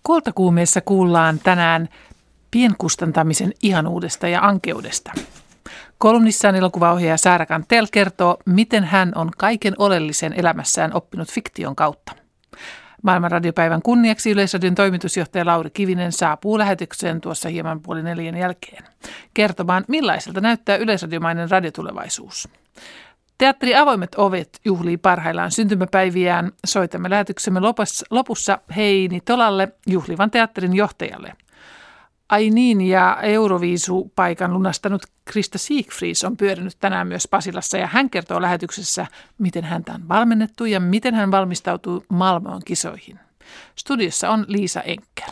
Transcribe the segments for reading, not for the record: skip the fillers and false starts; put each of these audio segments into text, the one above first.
Kultakuumeessa kuullaan tänään pienkustantamisen ihanuudesta ja ankeudesta. Kolumnissaan elokuvaohjaaja Saara Kantel kertoo, miten hän on kaiken oleellisen elämässään oppinut fiktion kautta. Maailman radiopäivän kunniaksi Yleisradion toimitusjohtaja Lauri Kivinen saapuu lähetykseen tuossa hieman 3:30 jälkeen kertomaan, millaiselta näyttää yleisradiomainen radiotulevaisuus. Teatteri Avoimet ovet juhlii parhaillaan syntymäpäiviään. Soitamme lähetyksemme lopussa Heini Tolalle, juhlivan teatterin johtajalle. Ai niin, ja Euroviisu-paikan lunastanut Krista Siegfries on pyörinyt tänään myös Pasilassa, ja hän kertoo lähetyksessä, miten häntä on valmennettu ja miten hän valmistautuu Malmön kisoihin. Studiossa on Liisa Enkel.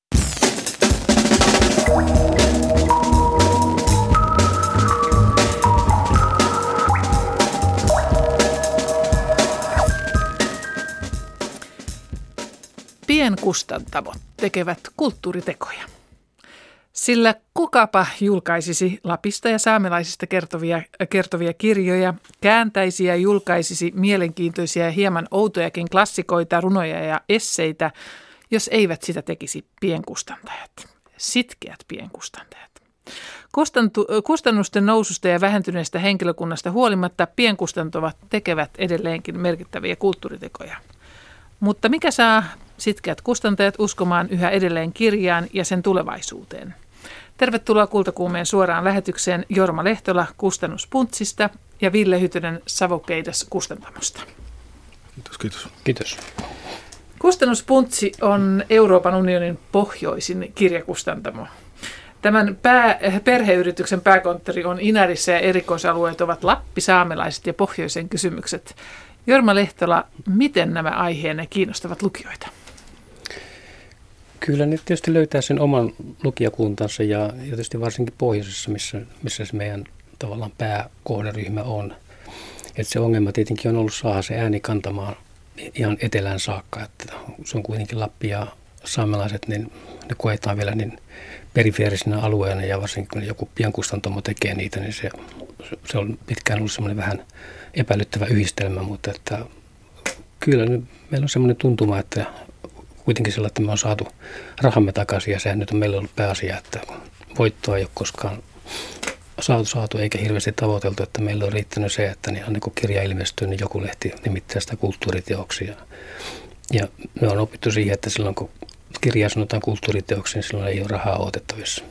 Pienkustantamot tekevät kulttuuritekoja. Sillä kukapa julkaisisi Lapista ja saamelaisista kertovia kirjoja, kääntäisi ja julkaisisi mielenkiintoisia ja hieman outojakin klassikoita, runoja ja esseitä, jos eivät sitä tekisi pienkustantajat, sitkeät pienkustantajat. Kustannusten noususta ja vähentyneestä henkilökunnasta huolimatta pienkustantavat tekevät edelleenkin merkittäviä kulttuuritekoja. Mutta mikä saa sitkeät kustantajat uskomaan yhä edelleen kirjaan ja sen tulevaisuuteen? Tervetuloa Kultakuumeen suoraan lähetykseen Jorma Lehtola Kustannuspuntsista ja Ville Hytönen Savukeidas Kustantamosta. Kiitos. Kustannuspuntsi on Euroopan unionin pohjoisin kirjakustantamo. Tämän perheyrityksen pääkonttori on Inarissa ja erikoisalueet ovat Lappi, saamelaiset ja pohjoisen kysymykset. Jorma Lehtola, miten nämä aiheenne kiinnostavat lukijoita? Kyllä ne tietysti löytää sen oman lukijakuntansa ja tietysti varsinkin pohjoisessa, missä se meidän tavallaan pääkohderyhmä on. Että se ongelma tietenkin on ollut saada se ääni kantamaan ihan etelään saakka. Että se on kuitenkin Lappi ja saamelaiset, niin ne koetaan vielä niin perifeerisinä alueena ja varsinkin kun joku pienkustantomo tekee niitä, niin se on pitkään ollut semmoinen vähän epäilyttävä yhdistelmä, mutta että kyllä meillä on semmoinen tuntuma, että kuitenkin sillä, että me on saatu rahamme takaisin ja sehän nyt on meillä ollut pääasia, että voittoa ei ole koskaan saatu eikä hirveästi tavoiteltu, että meillä on riittänyt se, että niin kun kirja ilmestyy, niin joku lehti nimittää sitä kulttuuriteoksi ja me on opittu siihen, että silloin kun kirjaa sanotaan kulttuuriteoksi, niin silloin ei ole rahaa otettavissa.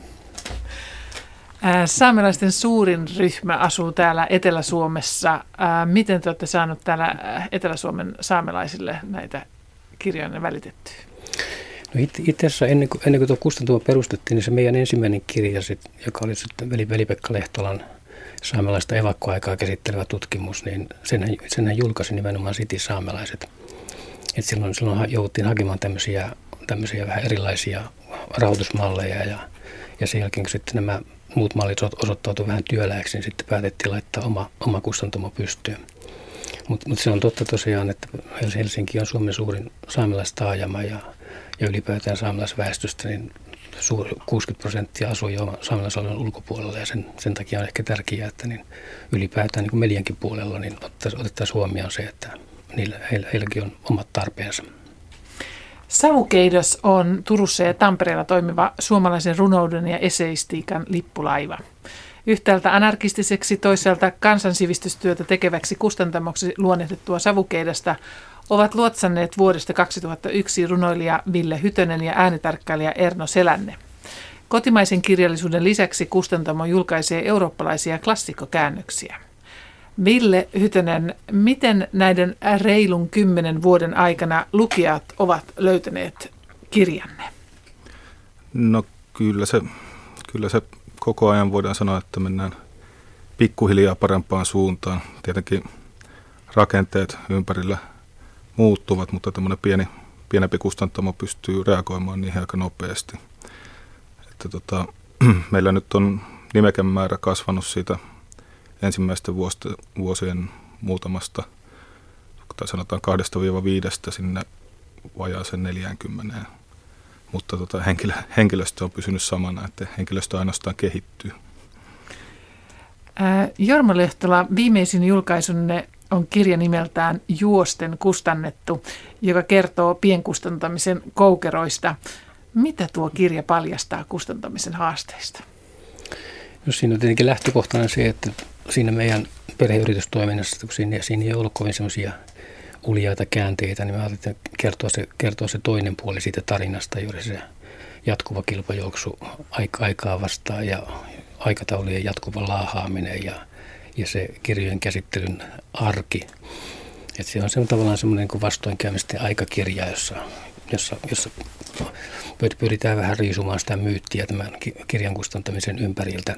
Saamelaisten suurin ryhmä asuu täällä Etelä-Suomessa. Miten te olette saaneet täällä Etelä-Suomen saamelaisille näitä kirjoja välitettyä? No itse asiassa ennen kuin tuo kustantamo perustettiin, niin se meidän ensimmäinen kirja, joka oli sitten Veli-Pekka Lehtolan saamelaista evakkoaikaa käsittelevä tutkimus, niin senhän julkaisi nimenomaan saamelaiset. Et silloin jouduttiin hakemaan tämmöisiä vähän erilaisia rahoitusmalleja ja sen jälkeen kun sitten nämä muut mallit osoittautuivat vähän työläiksi, niin sitten päätettiin laittaa oma kustantamo pystyyn. Mutta se on totta tosiaan, että Helsinki on Suomen suurin saamelaistaajama ja ylipäätään saamelaisväestöstä, niin 60% asuu jo saamelaisalueen ulkopuolella ja sen takia on ehkä tärkeää, että niin ylipäätään niin kuin mediankin puolella niin otettaisiin huomioon se, että heilläkin on omat tarpeensa. Savukeidas on Turussa ja Tampereella toimiva suomalaisen runouden ja eseistiikan lippulaiva. Yhtäältä anarkistiseksi, toisaalta kansansivistystyötä tekeväksi kustantamoksi luonnehdettua Savukeidasta ovat luotsanneet vuodesta 2001 runoilija Ville Hytönen ja äänitarkkailija Erno Selänne. Kotimaisen kirjallisuuden lisäksi kustantamo julkaisee eurooppalaisia klassikkokäännöksiä. Ville Hytönen, miten näiden reilun 10 vuoden aikana lukijat ovat löytäneet kirjanne? No kyllä se koko ajan voidaan sanoa, että mennään pikkuhiljaa parempaan suuntaan. Tietenkin rakenteet ympärillä muuttuvat, mutta tämmöinen pienempi kustantamo pystyy reagoimaan niihin aika nopeasti. Että meillä nyt on nimekämäärä kasvanut siitä ensimmäisten vuosien muutamasta, tai sanotaan 2-5 sinne vajaaseen 40. Mutta henkilöstö on pysynyt samana, että henkilöstö ainoastaan kehittyy. Jorma Lehtola, viimeisin julkaisunne on kirja nimeltään Juosten kustannettu, joka kertoo pienkustantamisen koukeroista. Mitä tuo kirja paljastaa kustantamisen haasteista? No siinä on tietenkin lähtökohtana se, että siinä meidän perheyritystoiminnassa, kun siinä ei ollut kovin semmoisia uljaita käänteitä, niin me ajattelin kertoa se toinen puoli siitä tarinasta, juuri se jatkuva kilpajuoksu aikaa vastaan ja aikataulujen jatkuva laahaaminen ja se kirjojen käsittelyn arki. Että se on tavallaan semmoinen niin vastoinkäymisten aikakirja, jossa pyritään vähän riisumaan sitä myyttiä tämän kirjan kustantamisen ympäriltä.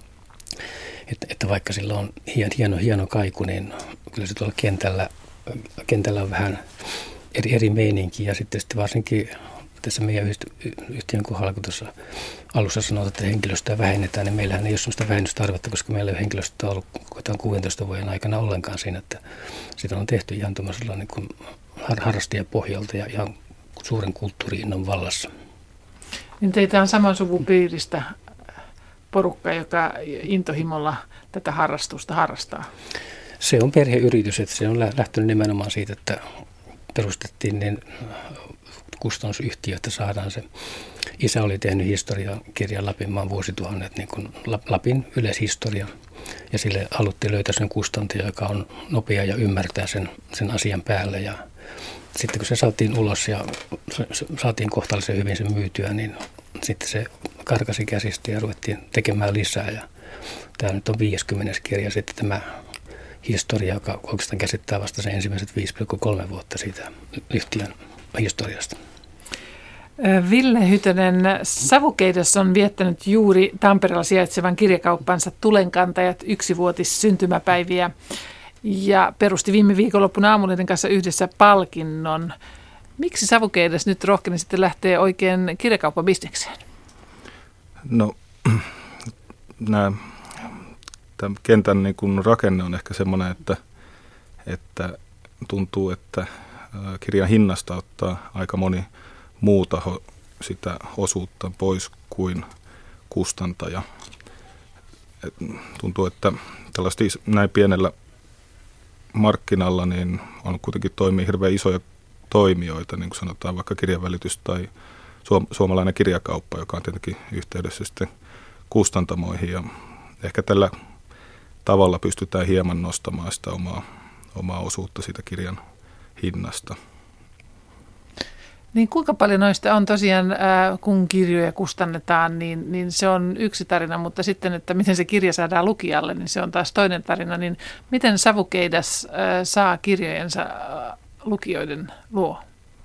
Että vaikka sillä on hieno kaiku, niin kyllä se tuolla kentällä on vähän eri meininki. Ja sitten varsinkin tässä meidän yhtiön kohdalla, kun tuossa alussa sanotaan, että henkilöstöä vähennetään, niin meillähän ei ole sellaista vähennystarvetta, koska meillä ei ole henkilöstöä ollut 16 vuoden aikana ollenkaan siinä, että sitä on tehty ihan tuollaisella niin kuin harrastajapohjalta ja ihan suuren kulttuuri-innon vallassa. Niin teitä on saman suvupiiristä porukka, joka intohimolla tätä harrastusta harrastaa? Se on perheyritys, että se on lähtenyt nimenomaan siitä, että perustettiin niin kustannusyhtiö, että saadaan se. Isä oli tehnyt historiakirjan Lapinmaan vuosituhannet, niin kuin Lapin yleishistoria, ja sille haluttiin löytää sen kustantaja, joka on nopea ja ymmärtää sen asian päälle. Ja sitten kun se saatiin ulos ja saatiin kohtalaisen hyvin sen myytyä, niin sitten se karkasi käsistä ja ruvettiin tekemään lisää. Ja tämä nyt on 50. kirja sitten tämä historia, joka oikeastaan käsittää vasta sen ensimmäiset 5,3 vuotta siitä yhtiön historiasta. Ville Hytönen, Savukeidas on viettänyt juuri Tampereella sijaitsevan kirjakauppansa Tulenkantajat 1-vuotissyntymäpäiviä ja perusti viime viikonloppuna Aamulehden kanssa yhdessä palkinnon. Miksi Savukeidas nyt rohkeni sitten lähteä oikein kirjakauppabisnekseen? No, tämän kentän niin kuin rakenne on ehkä semmoinen, että tuntuu, että kirjan hinnasta ottaa aika moni muu taho sitä osuutta pois kuin kustantaja. Tuntuu, että tällaista näin pienellä markkinalla niin on kuitenkin toimii hirveän isoja toimijoita, niin kuin sanotaan vaikka kirjanvälitys tai suomalainen kirjakauppa, joka on tietenkin yhteydessä sitten kustantamoihin. Ja ehkä tällä tavalla pystytään hieman nostamaan sitä omaa osuutta siitä kirjan hinnasta. Niin kuinka paljon noista on tosiaan, kun kirjoja kustannetaan, niin se on yksi tarina, mutta sitten, että miten se kirja saadaan lukijalle, niin se on taas toinen tarina. Niin miten Savukeidas saa kirjojensa lukijoiden luo?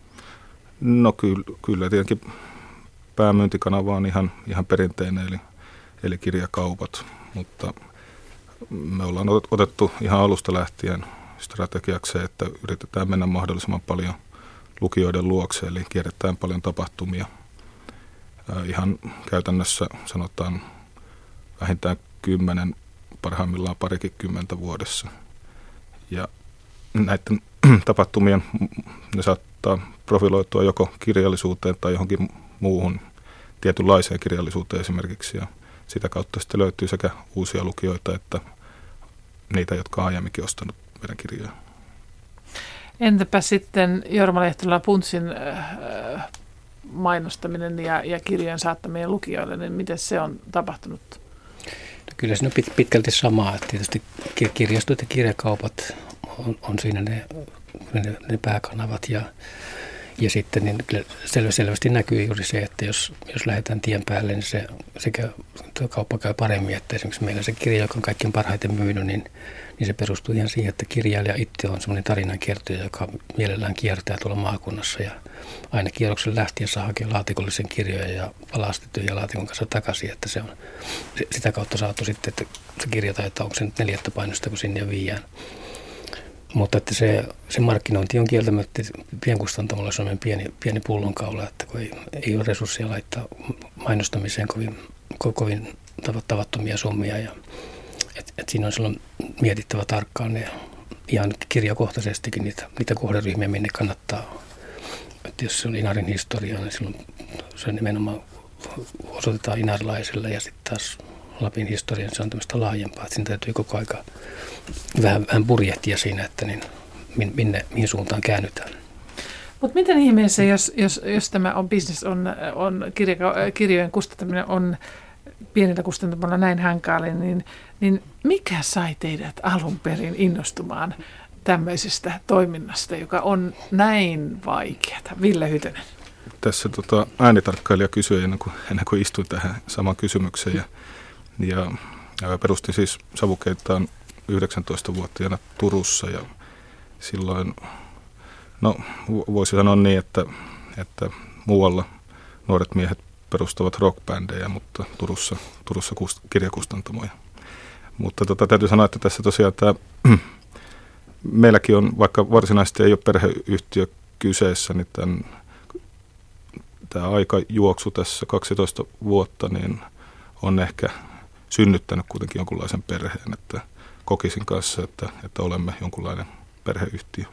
No kyllä tietenkin päämyyntikanava on ihan perinteinen, eli kirjakaupat, mutta me ollaan otettu ihan alusta lähtien strategiaksi, että yritetään mennä mahdollisimman paljon lukijoiden luokse, eli kierretään paljon tapahtumia. Ihan käytännössä sanotaan vähintään 10, parhaimmillaan parikin 10 vuodessa. Ja näiden tapahtumien ne saattaa profiloitua joko kirjallisuuteen tai johonkin muuhun tietynlaiseen kirjallisuuteen esimerkiksi. Ja sitä kautta sitten löytyy sekä uusia lukijoita että niitä, jotka on aiemminkin ostanut meidän kirjoja. Entäpä sitten Jorma Lehtola Puntsin mainostaminen ja kirjojen saattaminen lukijoille, niin miten se on tapahtunut? No kyllä siinä on pitkälti samaa. Että tietysti kirjastot ja kirjakaupat on siinä ne pääkanavat ja sitten niin selvästi näkyy juuri se, että jos lähdetään tien päälle, niin sekä kauppa käy paremmin. Että esimerkiksi meillä se kirja, joka on kaikkein parhaiten myynyt, niin se perustuu ihan siihen, että kirjailija itse on semmoinen tarinankertoja, joka mielellään kiertää tuolla maakunnassa ja aina kierroksen lähtien saa hakea laatikollisen kirjoja ja palaa sitten tyhjän laatikon kanssa takaisin, että se on sitä kautta saatu sitten, että se kirja taitaa, onko se nyt 4. painosta, kun sinne viiään. Mutta että se markkinointi on kieltämättä pienkustantamolla semmoinen pieni pullonkaula, että kun ei ole resursseja laittaa mainostamiseen kovin tavattomia summia. Ja, et siinä on silloin mietittävä tarkkaan ne ihan kirjakohtaisestikin niitä kohderyhmiä, minne kannattaa. Että jos se on Inarin historia, niin silloin se nimenomaan osoitetaan inarilaiselle ja sitten taas Lapin historia, niin se on tämmöistä laajempaa. Että siinä täytyy koko aika vähän purjehtia siinä, että niin, mihin suuntaan käännytään. Mutta miten ihmeessä, jos tämä on business, on kirjojen kustantaminen on pienillä kustantamalla näin hankaalle, niin mikä sai teidät alun perin innostumaan tämmöisestä toiminnasta, joka on näin vaikeaa? Ville Hytönen. Tässä äänitarkkailija kysyi ennen kuin istuin tähän samaan kysymykseen. Ja perustin siis Savukeitaan 19-vuotiaana Turussa ja silloin, voisi sanoa niin, että muualla nuoret miehet perustavat rockbändejä, mutta Turussa kirjakustantamoja. Mutta täytyy sanoa, että tässä tosiaan meilläkin on, vaikka varsinaisesti ei ole perheyhtiö kyseessä, niin tämä aikajuoksu tässä 12 vuotta niin on ehkä synnyttänyt kuitenkin jonkunlaisen perheen, että kokisin kanssa, että olemme jonkunlainen perheyhtiö.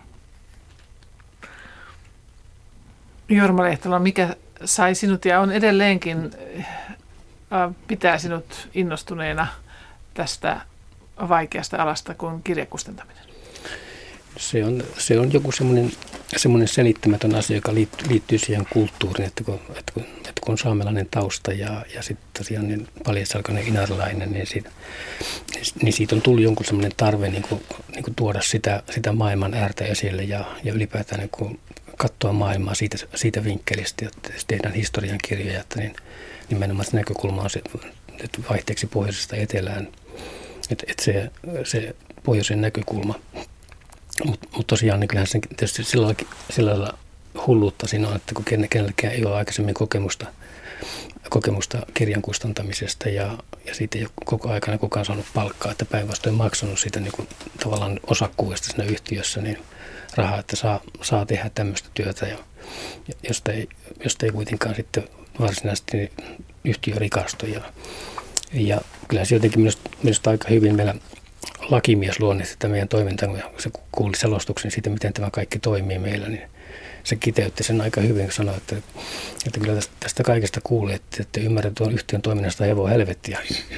Jorma Lehtola, mikä sai sinut ja on edelleenkin pitää sinut innostuneena tästä vaikeasta alasta kuin kirjakustantaminen? Se on joku semmoinen selittämätön asia, joka liittyy siihen kulttuuriin, että kun on saamelainen tausta ja sitten tosiaan niin paljasalkainen inarilainen, niin siitä on tullut jonkun semmoinen tarve niin kuin tuoda sitä maailman äärtä esille ja ylipäätään niin kuin katsoa maailmaa siitä vinkkelistä, että tehdään historiankirjoja, että niin nimenomaan se näkökulma on se, että vaihteeksi pohjoisesta etelään, että se pohjoisen näkökulma. Mutta tosiaan niin kyllähän se tietysti sillä lailla hulluutta siinä on, että kun kenelläkään ei ole aikaisemmin kokemusta kirjan kustantamisesta ja siitä ei ole koko aikana kukaan saanut palkkaa, että päinvastoin maksanut siitä niin kuin tavallaan osakkuudesta siinä yhtiössä niin rahaa, että saa tehdä tämmöistä työtä, josta ei kuitenkaan sitten varsinaisesti niin yhtiö rikastu. Ja kyllä se jotenkin minusta aika hyvin meillä lakimies luonnisti tätä meidän toimintaa, kun se kuuli selostuksen siitä, miten tämä kaikki toimii meillä, niin se kiteytti sen aika hyvin, kun sanoi, että kyllä tästä kaikesta kuulee, että ymmärrät tuon yhtiön toiminnasta hevon helvettiä.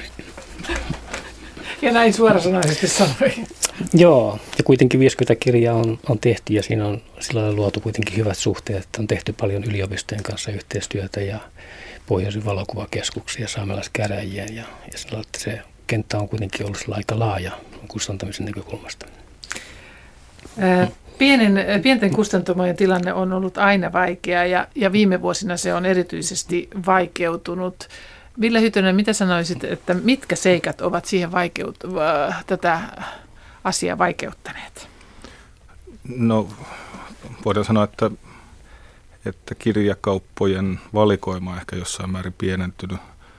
Ja näin suorasanaisesti sanoi. Joo, ja kuitenkin 50 kirjaa on tehty ja siinä on sillä lailla luotu kuitenkin hyvät suhteet, että on tehty paljon yliopistojen kanssa yhteistyötä ja Pohjoisen valokuvakeskuksia, saamelaiskäräjien ja sillä lailla, että se kenttä on kuitenkin ollut aika laaja kustantamisen näkökulmasta. Pienten kustantamojen tilanne on ollut aina vaikea ja viime vuosina se on erityisesti vaikeutunut. Ville Hytönen, mitä sanoisit, että mitkä seikat ovat siihen tätä asiaa vaikeuttaneet? No, voidaan sanoa, että kirjakauppojen valikoima on ehkä jossain määrin pienentynyt.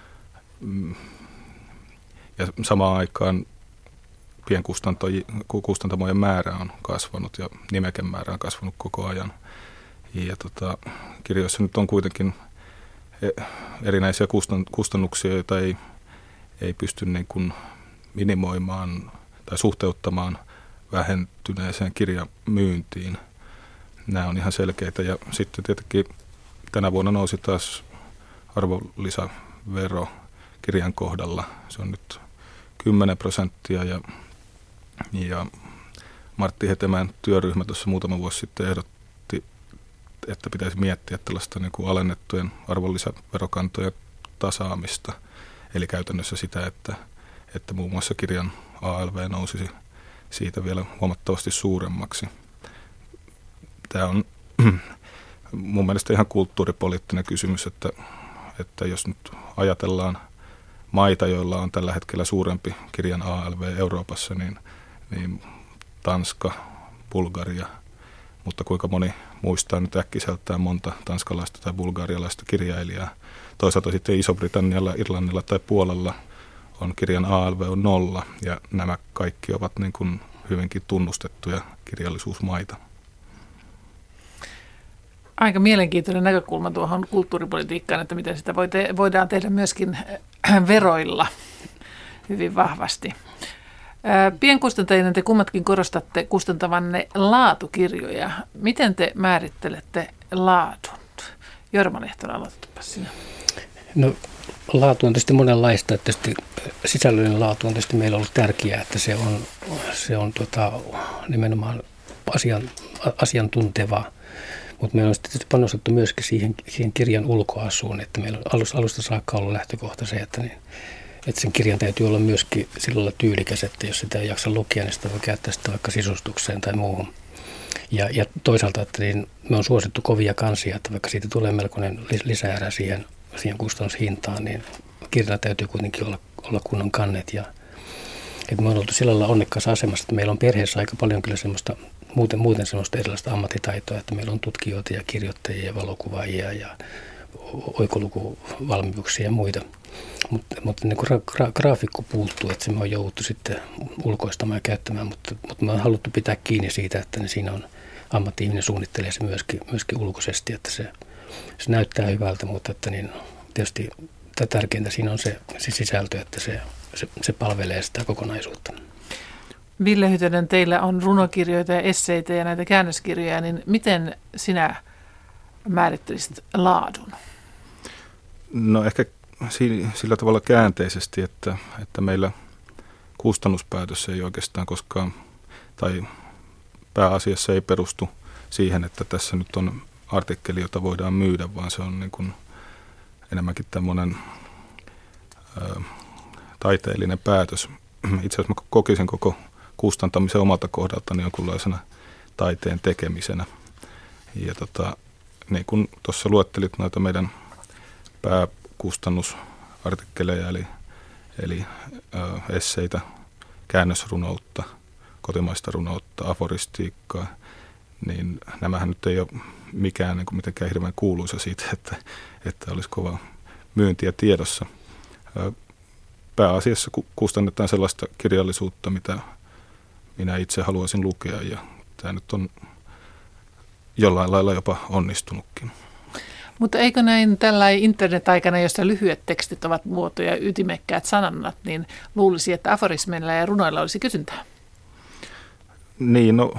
Ja samaan aikaan pienkustantamojen määrä on kasvanut ja nimekemäärä on kasvanut koko ajan. Ja kirjoissa nyt on kuitenkin erinäisiä kustannuksia, joita ei pysty niin kuin minimoimaan tai suhteuttamaan vähentyneeseen kirjamyyntiin. Nämä on ihan selkeitä. Ja sitten tietenkin tänä vuonna nousi taas arvonlisävero kirjan kohdalla. Se on nyt 10% ja Martti Hetemäen työryhmä tuossa muutama vuosi sitten ehdotti, että pitäisi miettiä tällaista niin kuin alennettujen arvonlisäverokantojen tasaamista. Eli käytännössä sitä, että muun muassa kirjan ALV nousisi siitä vielä huomattavasti suuremmaksi. Tämä on mun mielestä ihan kulttuuripoliittinen kysymys, että jos nyt ajatellaan maita, joilla on tällä hetkellä suurempi kirjan ALV Euroopassa, niin Tanska, Bulgaria, mutta kuinka moni muistaa nyt äkkiseltään monta tanskalaista tai bulgarialaista kirjailijaa. Toisaalta sitten Iso-Britannialla, Irlannilla tai Puolalla on kirjan ALV on 0 ja nämä kaikki ovat niin kuin hyvinkin tunnustettuja kirjallisuusmaita. Aika mielenkiintoinen näkökulma tuohon kulttuuripolitiikkaan, että miten sitä voidaan tehdä myöskin veroilla hyvin vahvasti. Pienkustantajina te kummatkin korostatte kustantavanne laatukirjoja. Miten te määrittelette laadun? Jorma Lehtola, aloitapa sinä. No, laatu on tietysti monenlaista. Tietysti sisällöllinen laatu on tietysti meillä ollut tärkeää, että se on nimenomaan asiantunteva. Mutta meillä on sitten panostettu myöskin siihen kirjan ulkoasuun, että meillä on alusta saakka ollut lähtökohta se, että sen kirjan täytyy olla myöskin sillä lailla tyylikäs, että jos sitä ei jaksa lukea, niin sitä voi käyttää sitä vaikka sisustukseen tai muuhun. Ja toisaalta, että me on suosittu kovia kansia, että vaikka siitä tulee melkoinen lisäerä siihen kustannushintaan, niin kirjalla täytyy kuitenkin olla kunnon kannet. Ja, että me on oltu sillä lailla onnekkaassa asemassa, että meillä on perheessä aika paljon kyllä semmoista, muuten semmoista erilaista ammattitaitoa, että meillä on tutkijoita ja kirjoittajia ja valokuvaajia ja oikolukuvalmiuksia ja muita. Mutta niin graafikko puuttuu, että se me on jouduttu sitten ulkoistamaan ja käyttämään, mutta me on haluttu pitää kiinni siitä, että siinä on ammatti-ihminen suunnittelee se myöskin ulkoisesti, että se näyttää hyvältä, mutta että niin tietysti tärkeintä siinä on se sisältö, että se palvelee sitä kokonaisuutta. Ville Hytönen, teillä on runokirjoita ja esseitä ja näitä käännöskirjoja, niin miten sinä määrittelisit laadun? No ehkä sillä tavalla käänteisesti, että meillä kustannuspäätös ei oikeastaan koskaan, tai pääasiassa ei perustu siihen, että tässä nyt on artikkeli, jota voidaan myydä, vaan se on niin kuin enemmänkin tämmöinen taiteellinen päätös. Itse asiassa mä kokisin koko kustantamisen omalta kohdaltani jonkunlaisena taiteen tekemisenä. Ja niin kuin tuossa luettelit noita meidän pääkustannusartikkeleja, eli esseitä, käännösrunoutta, kotimaista runoutta, aforistiikkaa, niin nämähän nyt ei ole mikään niin kuin mitenkään hirveän kuuluisa siitä, että olisi kova myyntiä tiedossa. Pääasiassa kustannetaan sellaista kirjallisuutta, mitä minä itse haluaisin lukea, ja tämä nyt on jollain lailla jopa onnistunutkin. Mutta eikö näin tällainen internet-aikana, jossa lyhyet tekstit ovat muotoja ja ytimekkäät sanannat, niin luulisi, että aforismeilla ja runoilla olisi kysyntää? Niin, no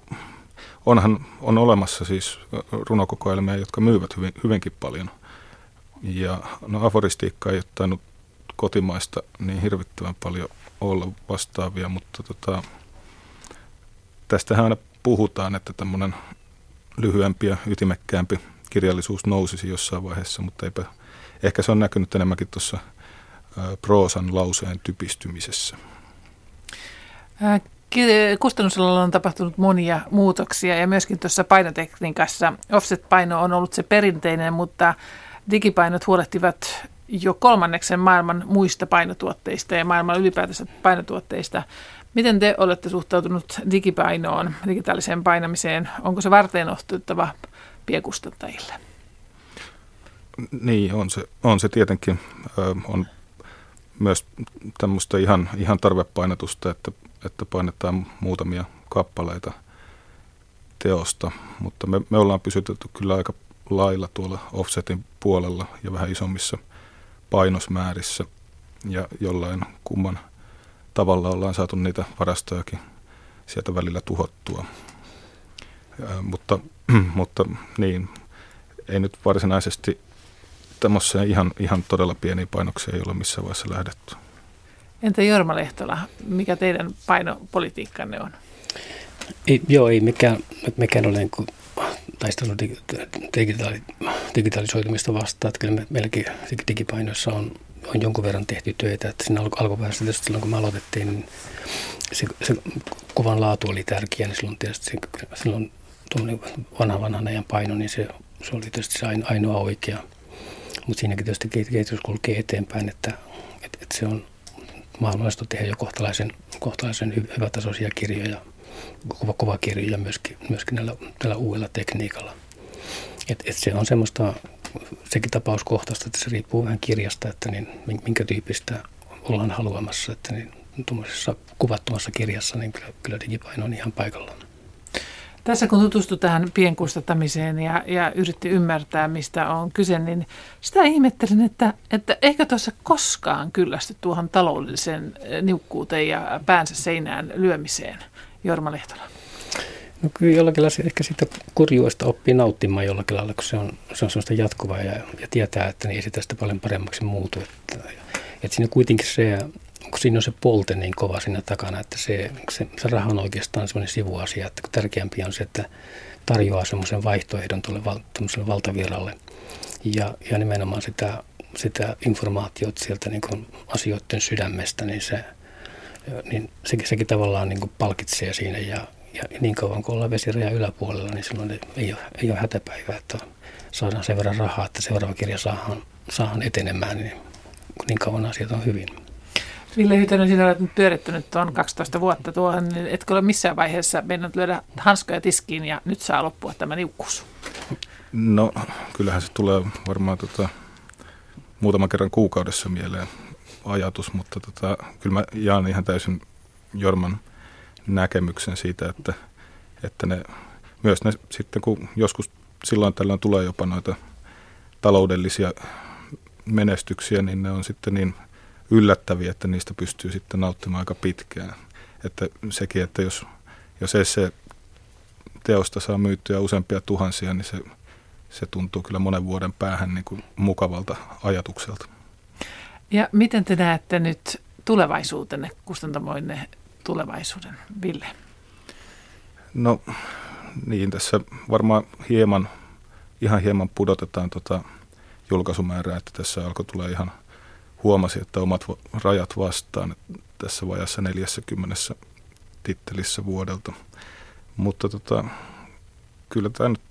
on olemassa siis runokokoelmia, jotka myyvät hyvinkin paljon. Ja no aforistiikka ei ole tainnut kotimaista niin hirvittävän paljon olla vastaavia, mutta tästähän aina puhutaan, että tämmöinen lyhyempi ja ytimekkäämpi kirjallisuus nousisi jossain vaiheessa, mutta ehkä se on näkynyt enemmänkin tuossa proosan lauseen typistymisessä. Kustannusalalla on tapahtunut monia muutoksia ja myöskin tuossa painotekniikassa. Offset-paino on ollut se perinteinen, mutta digipainot huolehtivat jo 1/3 maailman muista painotuotteista ja maailman ylipäätänsä painotuotteista. Miten te olette suhtautunut digipainoon, digitaaliseen painamiseen? Onko se varteenotettava pienkustantajille? Niin, on se tietenkin. On myös tämmöistä ihan tarvepainotusta, että painetaan muutamia kappaleita teosta, mutta me ollaan pysytelty kyllä aika lailla tuolla offsetin puolella ja vähän isommissa painosmäärissä ja jollain kumman tavalla ollaan saatu niitä varastojakin sieltä välillä tuhottua. Mutta niin, ei nyt varsinaisesti tämmöisiä ihan todella pieniä painoksia ei ole missään vaiheessa lähdetty. Entä Jorma Lehtola, mikä teidän painopolitiikkanne on? Ei mekään ole taistellut digitalisoitumista vastaan. Että kyllä meilläkin digipainoissa on jonkun verran tehty töitä. Että siinä alkuvaiheessa tietysti silloin, kun me aloitettiin, niin se kuvan laatu oli tärkeä. Niin silloin tietysti silloin tuommoinen vanhan ajan paino, niin se oli tietysti se ainoa oikea. Mutta siinäkin tietysti kehitys kulkee eteenpäin, että se on mahdollista tehdä jo kohtalaisen hyvätasoisia kirjoja, kovakirjoja myöskin tällä uudella tekniikalla. Et se on semmoista, sekin tapauskohtaista, että se riippuu vähän kirjasta, että niin, minkä tyyppistä ollaan haluamassa. Että niin, tuommoisessa kuvattomassa kirjassa niin kyllä digipaino on ihan paikallaan. Tässä kun tutustui tähän pienkustantamiseen ja yritti ymmärtää, mistä on kyse, niin sitä ihmettelin, että ehkä tuossa koskaan kyllästy tuohon taloudelliseen niukkuuteen ja päänsä seinään lyömiseen. Jorma Lehtola. No kyllä jollakin lailla ehkä siitä kurjuista oppii nauttimaan jollakin lailla, kun se on sellaista jatkuvaa ja tietää, että niin ei se tästä paljon paremmaksi muutu. Että siinä kuitenkin kun siinä on se polte niin kova siinä takana, että se raha on oikeastaan sellainen sivuasia, että tärkeämpi on se, että tarjoaa semmoisen vaihtoehdon tuolle valtavirralle ja nimenomaan sitä informaatiota sieltä niin kuin asioiden sydämestä, niin sekin tavallaan niin kuin palkitsee siinä ja niin kauan kuin ollaan vesirajan yläpuolella, niin silloin ei ole hätäpäivää, että saadaan sen verran rahaa, että seuraava kirja saadaan etenemään, niin kauan asiat on hyvin. Ville Hytönen, sinä olet nyt pyörittänyt tuon 12 vuotta tuohon, niin etkö ole missään vaiheessa mennyt lyödä hanskoja tiskiin ja nyt saa loppua tämä niukkuus? No kyllähän se tulee varmaan muutaman kerran kuukaudessa mieleen ajatus, mutta kyllä mä jaan ihan täysin Jorman näkemyksen siitä, että ne sitten kun joskus silloin tällöin tulee jopa noita taloudellisia menestyksiä, niin ne on sitten niin yllättäviä, että niistä pystyy sitten nauttimaan aika pitkään. Että sekin, että jos teosta saa myyttyä useampia tuhansia, niin se tuntuu kyllä monen vuoden päähän niin kuin mukavalta ajatukselta. Ja miten te näette nyt tulevaisuutenne, kustantamoinne tulevaisuuden, Ville? No niin, tässä varmaan ihan hieman pudotetaan julkaisumäärää, että tässä alkoi tulla ihan, huomasi, että omat rajat vastaan tässä vajassa 40 tittelissä vuodelta. Mutta kyllä tämä nyt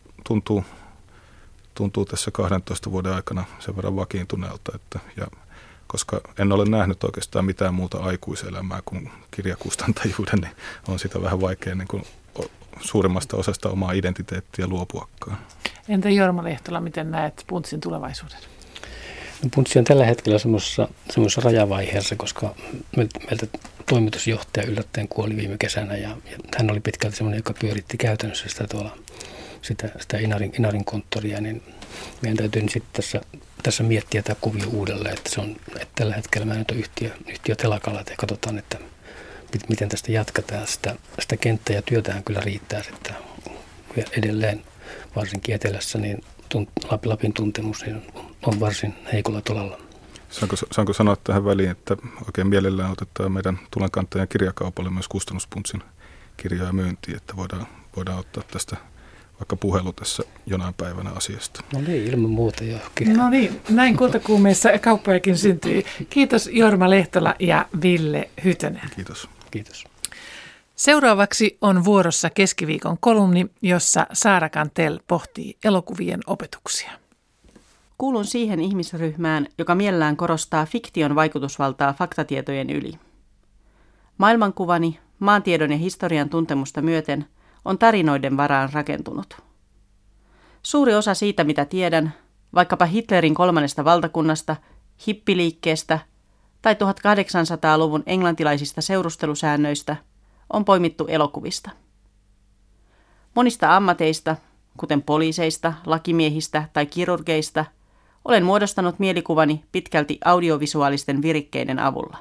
tuntuu tässä 12 vuoden aikana sen verran vakiintuneelta, koska en ole nähnyt oikeastaan mitään muuta aikuiselämää kuin kirjakustantajuuden, niin on sitä vähän vaikea niin kuin suurimmasta osasta omaa identiteettiä luopuakaan. Entä Jorma Lehtola, miten näet Puntsin tulevaisuuden? No, Puntsi on tällä hetkellä semmoisessa rajavaiheessa, koska meiltä toimitusjohtaja yllättäen kuoli viime kesänä ja hän oli pitkälti semmoinen, joka pyöritti käytännössä sitä Inarin konttoria, niin meidän täytyy sitten tässä miettiä tämä kuvio uudelleen, että tällä hetkellä mä nyt on yhtiö telakalla, että katsotaan, että miten tästä jatketaan. Sitä kenttää ja työtähän kyllä riittää sitten edelleen, varsinkin etelässä, niin Lapin tuntemus niin on varsin heikolla tolalla. Saanko sanoa tähän väliin, että oikein mielellään otetaan meidän tulenkantajan kirjakaupalle myös Kustannuspuntsin kirjoja myyntiin, että voidaan ottaa tästä vaikka puhelu tässä jonain päivänä asiasta. No niin, ilman muuta jo. No niin, näin kultakuumeissa kauppojakin syntyi. Kiitos Jorma Lehtola ja Ville Hytönen. Kiitos. Seuraavaksi on vuorossa keskiviikon kolumni, jossa Saara Kantel pohtii elokuvien opetuksia. Kuulun siihen ihmisryhmään, joka mielellään korostaa fiktion vaikutusvaltaa faktatietojen yli. Maailmankuvani, maantiedon ja historian tuntemusta myöten, on tarinoiden varaan rakentunut. Suuri osa siitä, mitä tiedän, vaikkapa Hitlerin 3. valtakunnasta, hippiliikkeestä tai 1800-luvun englantilaisista seurustelusäännöistä, on poimittu elokuvista. Monista ammateista, kuten poliiseista, lakimiehistä tai kirurgeista, olen muodostanut mielikuvani pitkälti audiovisuaalisten virikkeiden avulla.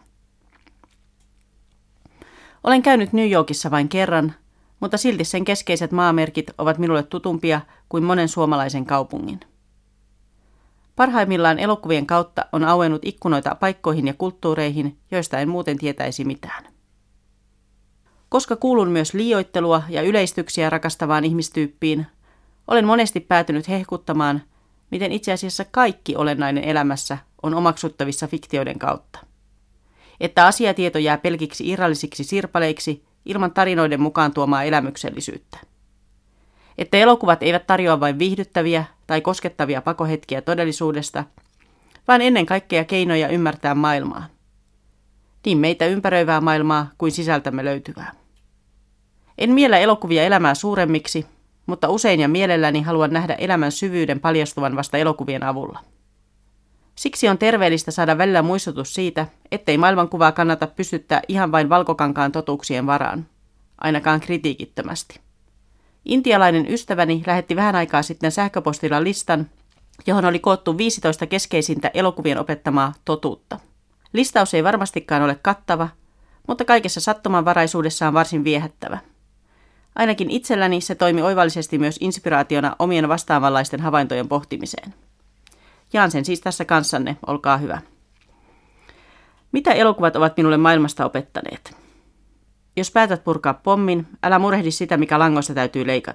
Olen käynyt New Yorkissa vain kerran, mutta silti sen keskeiset maamerkit ovat minulle tutumpia kuin monen suomalaisen kaupungin. Parhaimmillaan elokuvien kautta on auennut ikkunoita paikkoihin ja kulttuureihin, joista en muuten tietäisi mitään. Koska kuulun myös liioittelua ja yleistyksiä rakastavaan ihmistyyppiin, olen monesti päätynyt hehkuttamaan, miten itse asiassa kaikki olennainen elämässä on omaksuttavissa fiktioiden kautta. Että asiatieto jää pelkiksi irrallisiksi sirpaleiksi ilman tarinoiden mukaan tuomaa elämyksellisyyttä. Että elokuvat eivät tarjoa vain viihdyttäviä tai koskettavia pakohetkiä todellisuudesta, vaan ennen kaikkea keinoja ymmärtää maailmaa. Niin meitä ympäröivää maailmaa kuin sisältämme löytyvää. En miellä elokuvia elämää suuremmiksi, mutta usein ja mielelläni haluan nähdä elämän syvyyden paljastuvan vasta elokuvien avulla. Siksi on terveellistä saada välillä muistutus siitä, ettei maailmankuvaa kannata pystyttää ihan vain valkokankaan totuuksien varaan, ainakaan kritiikittömästi. Intialainen ystäväni lähetti vähän aikaa sitten sähköpostilla listan, johon oli koottu 15 keskeisintä elokuvien opettamaa totuutta. Listaus ei varmastikaan ole kattava, mutta kaikessa sattumanvaraisuudessaan varsin viehättävä. Ainakin itselläni se toimi oivallisesti myös inspiraationa omien vastaavanlaisten havaintojen pohtimiseen. Jaan sen siis tässä kanssanne, olkaa hyvä. Mitä elokuvat ovat minulle maailmasta opettaneet? Jos päätät purkaa pommin, älä murehdi sitä, mikä langosta täytyy leikata.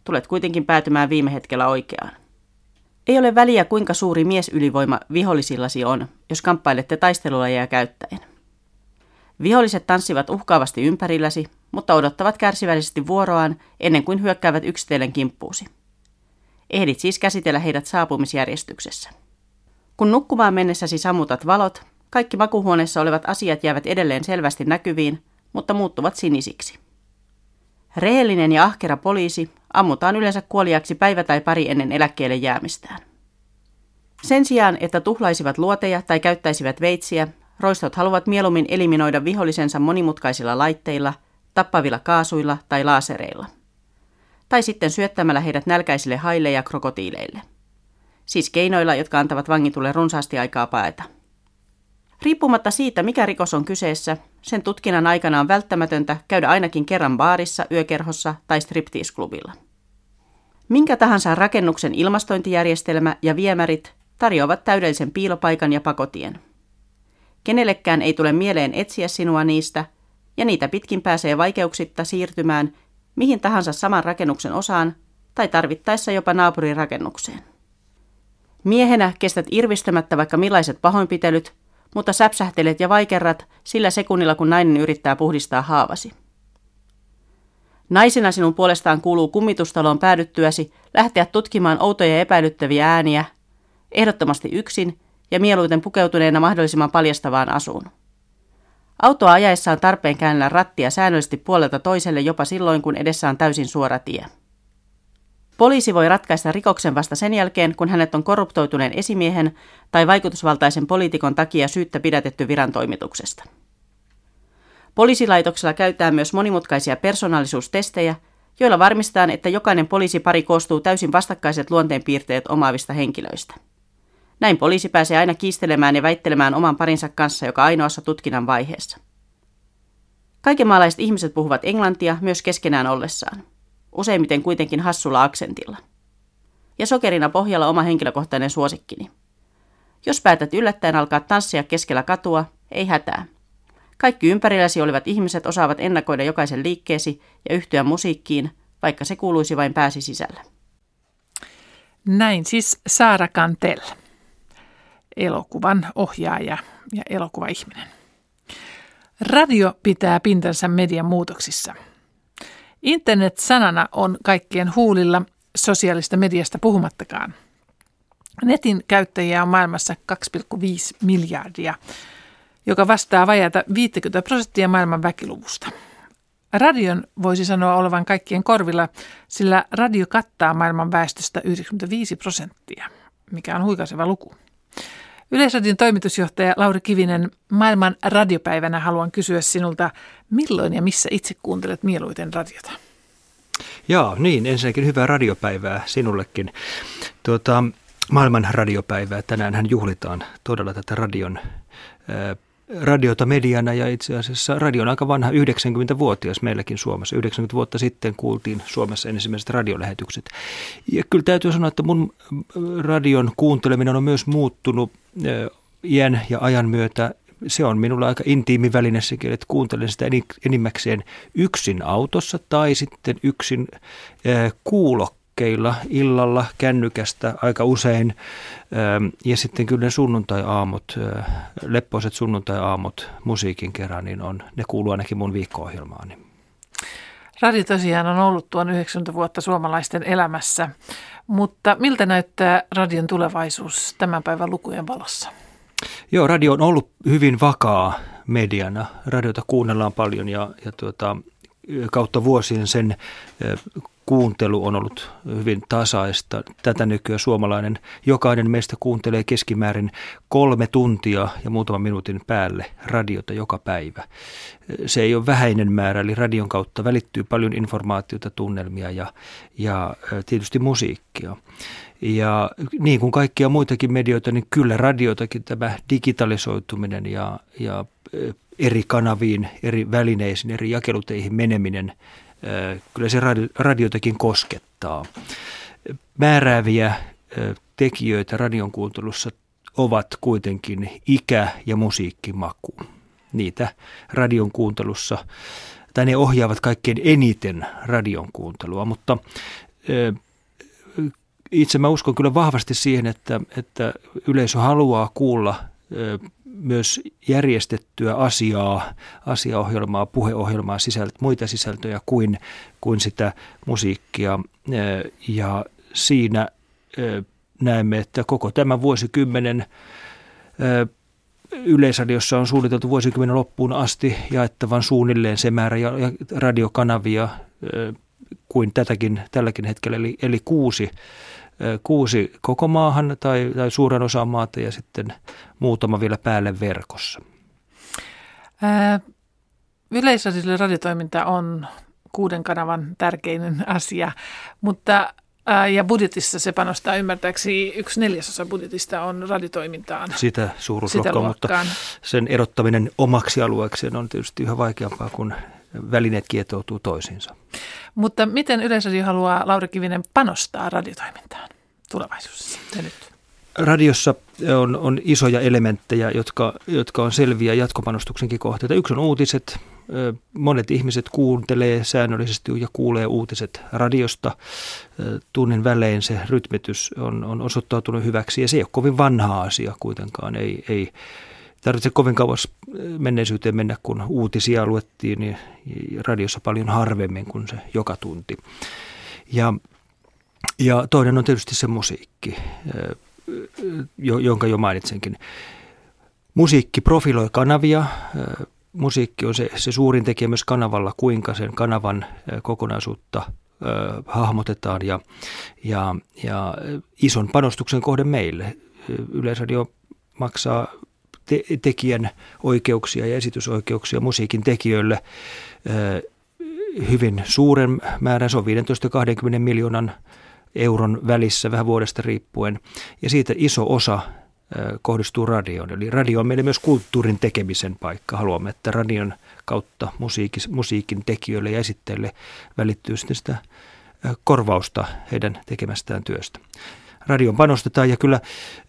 tulet kuitenkin päätymään viime hetkellä oikeaan. Ei ole väliä, kuinka suuri miesylivoima vihollisillasi on, jos kamppailette taistelulajeja käyttäen. Viholliset tanssivat uhkaavasti ympärilläsi, mutta odottavat kärsivällisesti vuoroaan ennen kuin hyökkäävät yksitellen kimppuusi. Ehdit siis käsitellä heidät saapumisjärjestyksessä. Kun nukkumaan mennessäsi sammutat valot, kaikki makuuhuoneessa olevat asiat jäävät edelleen selvästi näkyviin, mutta muuttuvat sinisiksi. Rehellinen ja ahkera poliisi ammutaan yleensä kuoliaksi päivä tai pari ennen eläkkeelle jäämistään. Sen sijaan, että tuhlaisivat luoteja tai käyttäisivät veitsiä, roistot haluavat mieluummin eliminoida vihollisensa monimutkaisilla laitteilla, tappavilla kaasuilla tai laasereilla. Tai sitten syöttämällä heidät nälkäisille haille ja krokotiileille. Siis keinoilla, jotka antavat vangitulle runsaasti aikaa paeta. Riippumatta siitä, mikä rikos on kyseessä, sen tutkinnan aikana on välttämätöntä käydä ainakin kerran baarissa, yökerhossa tai striptease-klubilla. Minkä tahansa rakennuksen ilmastointijärjestelmä ja viemärit tarjoavat täydellisen piilopaikan ja pakotien. Kenellekään ei tule mieleen etsiä sinua niistä, ja niitä pitkin pääsee vaikeuksitta siirtymään mihin tahansa saman rakennuksen osaan tai tarvittaessa jopa naapurin rakennukseen. Miehenä kestät irvistämättä vaikka millaiset pahoinpitelyt, mutta säpsähtelet ja vaikerrat sillä sekunnilla, kun nainen yrittää puhdistaa haavasi. Naisena sinun puolestaan kuuluu kummitustaloon päädyttyäsi lähteä tutkimaan outoja ja epäilyttäviä ääniä, ehdottomasti yksin ja mieluiten pukeutuneena mahdollisimman paljastavaan asuun. Autoa ajaessa on tarpeen käännellä rattia säännöllisesti puolelta toiselle jopa silloin, kun edessä on täysin suora tie. Poliisi voi ratkaista rikoksen vasta sen jälkeen, kun hänet on korruptoituneen esimiehen tai vaikutusvaltaisen poliitikon takia syyttä pidätetty virantoimituksesta. Poliisilaitoksella käytetään myös monimutkaisia persoonallisuustestejä, joilla varmistetaan, että jokainen poliisipari koostuu täysin vastakkaiset luonteenpiirteet omaavista henkilöistä. Näin poliisi pääsee aina kiistelemään ja väittelemään oman parinsa kanssa joka ainoassa tutkinnan vaiheessa. Kaikenmaalaiset ihmiset puhuvat englantia myös keskenään ollessaan. Useimmiten kuitenkin hassulla aksentilla. Ja sokerina pohjalla oma henkilökohtainen suosikkini. Jos päätät yllättäen alkaa tanssia keskellä katua, ei hätää. Kaikki ympärilläsi olevat ihmiset osaavat ennakoida jokaisen liikkeesi ja yhtyä musiikkiin, vaikka se kuuluisi vain pääsi sisällä. Näin siis Saara Kantel, elokuvan ohjaaja ja elokuvaihminen. Radio pitää pintansa median muutoksissa. Internet sanana on kaikkien huulilla, sosiaalista mediasta puhumattakaan. Netin käyttäjiä on maailmassa 2,5 miljardia, joka vastaa vajaata 50% maailman väkiluvusta. Radion voisi sanoa olevan kaikkien korvilla, sillä radio kattaa maailman väestöstä 95%, mikä on huikaiseva luku. Yleisradion toimitusjohtaja Lauri Kivinen, maailman radiopäivänä haluan kysyä sinulta, milloin ja missä itse kuuntelet mieluiten radiota? Joo, niin, ensinnäkin hyvää radiopäivää sinullekin. Maailman radiopäivää. Tänäänhän juhlitaan todella tätä radiota mediana ja itse asiassa radio on aika vanha, 90-vuotias meilläkin Suomessa. 90 vuotta sitten kuultiin Suomessa ensimmäiset radiolähetykset. Ja kyllä täytyy sanoa, että mun radion kuunteleminen on myös muuttunut iän ja ajan myötä. Se on minulla aika intiimi väline sekin, että kuuntelen sitä enimmäkseen yksin autossa tai sitten yksin kuulokkeilla illalla kännykästä aika usein. Ja sitten kyllä ne sunnuntai-aamut, leppoiset sunnuntai-aamut musiikin kerran, niin ne kuuluu ainakin mun viikko-ohjelmaani. Radio tosiaan on ollut tuon 90 vuotta suomalaisten elämässä, mutta miltä näyttää radion tulevaisuus tämän päivän lukujen valossa? Joo, radio on ollut hyvin vakaa mediana. Radiota kuunnellaan paljon ja kautta vuosien sen kuuntelu on ollut hyvin tasaista. Tätä nykyään suomalainen, jokainen meistä kuuntelee keskimäärin 3 tuntia ja muutaman minuutin päälle radiota joka päivä. Se ei ole vähäinen määrä, eli radion kautta välittyy paljon informaatiota, tunnelmia ja tietysti musiikkia. Ja niin kuin kaikkia muitakin medioita, niin kyllä radiotakin tämä digitalisoituminen ja eri kanaviin, eri välineisiin, eri jakeluteihin meneminen, kyllä se radiotakin koskettaa. Määrääviä tekijöitä radion kuuntelussa ovat kuitenkin ikä ja musiikkimaku. Niitä radion kuuntelussa, tai ne ohjaavat kaikkein eniten radion kuuntelua, mutta itse mä uskon kyllä vahvasti siihen, että yleisö haluaa kuulla myös järjestettyä asiaohjelmaa, puheohjelmaa, muita sisältöjä kuin sitä musiikkia. Ja siinä näemme, että koko tämän vuosikymmenen Yleisradiossa on suunniteltu vuosikymmenen loppuun asti jaettavan suunnilleen se määrä radiokanavia kuin tälläkin hetkellä, eli kuusi koko maahan tai suuren osan maata ja sitten muutama vielä päälle verkossa. Yleisradiolle radiotoiminta on 6 kanavan tärkeinen asia, mutta ja budjetissa se panostaa ymmärtääkseni 1/4 budjetista on radiotoimintaan. Sitä suuruusluokkaa, mutta sen erottaminen omaksi alueekseen on tietysti yhä vaikeampaa, kun välineet kietoutuu toisiinsa. Mutta miten Yleisradio haluaa, Lauri Kivinen, panostaa radiotoimintaan tulevaisuudessa ja nyt? Radiossa on isoja elementtejä, jotka on selviä jatkopanostuksenkin kohteita. Yksi on uutiset. Monet ihmiset kuuntelee säännöllisesti ja kuulee uutiset radiosta. Tunnin välein se rytmitys on osoittautunut hyväksi ja se ei ole kovin vanha asia kuitenkaan. Ei tarvitse kovin kauas menneisyyteen mennä, kun uutisia luettiin niin radiossa paljon harvemmin kuin se joka tunti. Ja toinen on tietysti se musiikki, jonka jo mainitsenkin. Musiikki profiloi kanavia. Musiikki on se suurin tekijä myös kanavalla, kuinka sen kanavan kokonaisuutta hahmotetaan ja ison panostuksen kohde meille. Yleisradio maksaa tekijän oikeuksia ja esitysoikeuksia musiikin tekijöille hyvin suuren määrän, se on 15-20 miljoonan euron välissä vähän vuodesta riippuen ja siitä iso osa kohdistuu radioon. Eli radio on meille myös kulttuurin tekemisen paikka. Haluamme, että radion kautta musiikin tekijöille ja esittäjille välittyy sitten sitä korvausta heidän tekemästään työstä. Radion panostetaan ja kyllä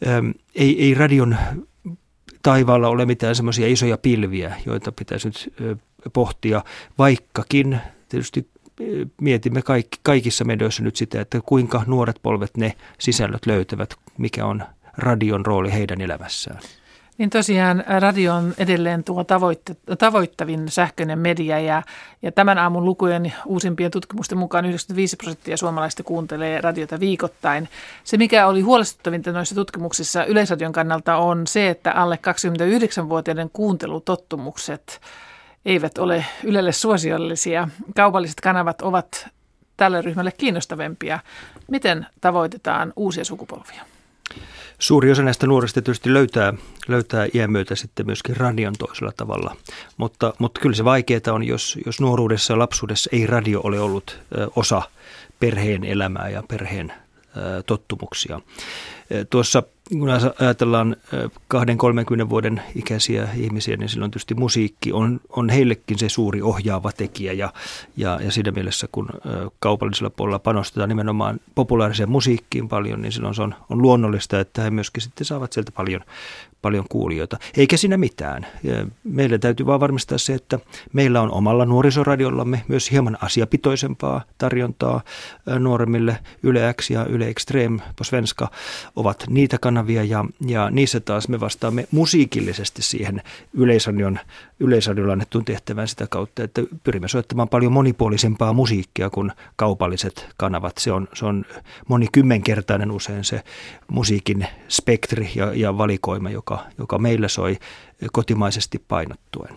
ei radion taivaalla ole mitään semmoisia isoja pilviä, joita pitäisi nyt pohtia, vaikkakin tietysti mietimme kaikissa medioissa nyt sitä, että kuinka nuoret polvet ne sisällöt löytävät, mikä on radion rooli heidän elämässään. Niin tosiaan radio on edelleen tuo tavoittavin sähköinen media ja tämän aamun lukujen uusimpien tutkimusten mukaan 95% suomalaisista kuuntelee radiota viikoittain. Se, mikä oli huolestuttavinta noissa tutkimuksissa Yleisradion kannalta on se, että alle 29-vuotiaiden kuuntelutottumukset eivät ole Ylelle suosiollisia. Kaupalliset kanavat ovat tälle ryhmälle kiinnostavempia. Miten tavoitetaan uusia sukupolvia? Suuri osa näistä nuorista tietysti löytää iän myötä sitten myöskin radion toisella tavalla, mutta kyllä se vaikeaa on, jos nuoruudessa ja lapsuudessa ei radio ole ollut osa perheen elämää ja perheen tottumuksia. Tuossa kun ajatellaan 20-30 vuoden ikäisiä ihmisiä, niin silloin tietysti musiikki on heillekin se suuri ohjaava tekijä ja siinä mielessä kun kaupallisella puolella panostetaan nimenomaan populaariseen musiikkiin paljon, niin silloin se on luonnollista, että he myöskin sitten saavat sieltä paljon kuulijoita. Eikä siinä mitään. Meillä täytyy vaan varmistaa se, että meillä on omalla nuorisoradiollamme myös hieman asiapitoisempaa tarjontaa nuoremmille. Yle X ja Yle Extreme på svenska ovat niitä kanavia ja niissä taas me vastaamme musiikillisesti siihen Yleisradiolla annettuun tehtävään sitä kautta, että pyrimme soittamaan paljon monipuolisempaa musiikkia kuin kaupalliset kanavat. Se on monikymmenkertainen usein se musiikin spektri ja valikoima, joka meillä soi kotimaisesti painottuen.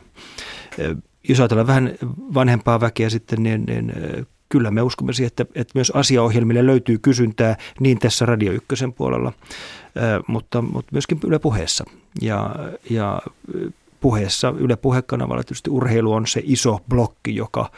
Jos ajatellaan vähän vanhempaa väkeä sitten, niin kyllä me uskomme siihen, että myös asiaohjelmille löytyy kysyntää niin tässä Radio Ykkösen puolella, mutta myöskin Yle Puheessa. Ja puheessa, Yle Puhekanavalla tietysti urheilu on se iso blokki,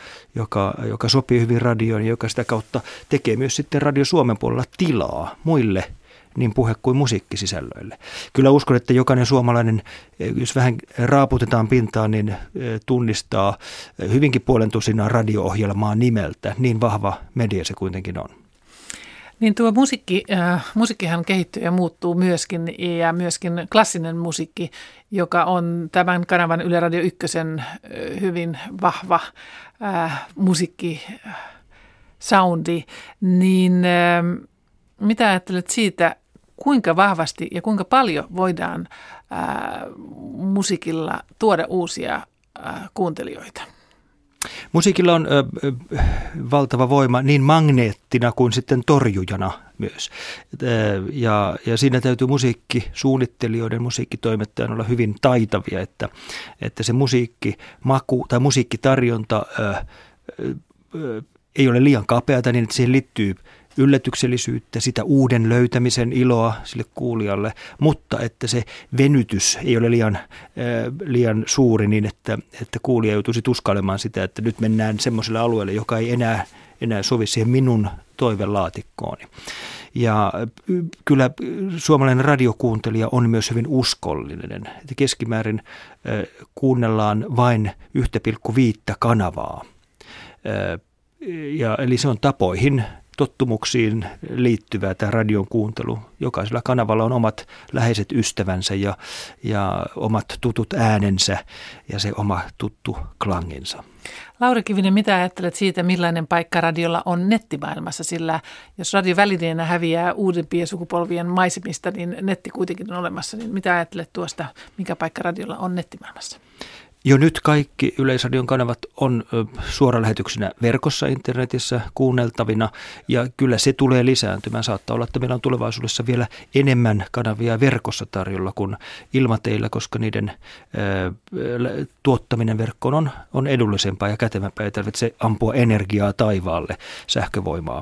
joka sopii hyvin radioon ja joka sitä kautta tekee myös sitten Radio Suomen puolella tilaa muille niin puhe- kuin musiikkisisällöille. Kyllä uskon, että jokainen suomalainen, jos vähän raaputetaan pintaan, niin tunnistaa hyvinkin puolentusinaa radio-ohjelmaa nimeltä. Niin vahva media se kuitenkin on. Niin tuo musiikkihan kehittyy ja muuttuu myöskin, ja myöskin klassinen musiikki, joka on tämän kanavan Yle Radio Ykkösen hyvin vahva musiikki soundi, niin mitä ajattelet siitä, kuinka vahvasti ja kuinka paljon voidaan musiikilla tuoda uusia kuuntelijoita? Musiikilla on valtava voima niin magneettina kuin sitten torjujana myös. Ja siinä täytyy musiikkisuunnittelijoiden, musiikkitoimittajan olla hyvin taitavia, että se musiikkimaku tai musiikkitarjonta ei ole liian kapeata niin, että siihen liittyy yllätyksellisyyttä, sitä uuden löytämisen iloa sille kuulijalle, mutta että se venytys ei ole liian suuri niin, että kuulija joutuisi tuskailemaan sitä, että nyt mennään semmoiselle alueelle, joka ei enää sovi siihen minun toivelaatikkooni. Ja kyllä suomalainen radiokuuntelija on myös hyvin uskollinen. Että keskimäärin kuunnellaan vain 1,5 kanavaa. Eli se on tapoihin, tottumuksiin liittyvää tämä radion kuuntelu. Jokaisella kanavalla on omat läheiset ystävänsä ja omat tutut äänensä ja se oma tuttu klanginsa. Lauri Kivinen, mitä ajattelet siitä, millainen paikka radiolla on nettimaailmassa? Sillä jos radiovälineenä häviää uudempien sukupolvien maisemista, niin netti kuitenkin on olemassa. Niin mitä ajattelet tuosta, mikä paikka radiolla on nettimaailmassa? Jo nyt kaikki Yleisradion kanavat on suoralähetyksinä verkossa internetissä kuunneltavina ja kyllä se tulee lisääntymään. Saattaa olla, että meillä on tulevaisuudessa vielä enemmän kanavia verkossa tarjolla kuin ilmateillä, koska niiden tuottaminen verkkoon on edullisempaa ja kätevämpää. Ei tarvitse ampua energiaa taivaalle, sähkövoimaa.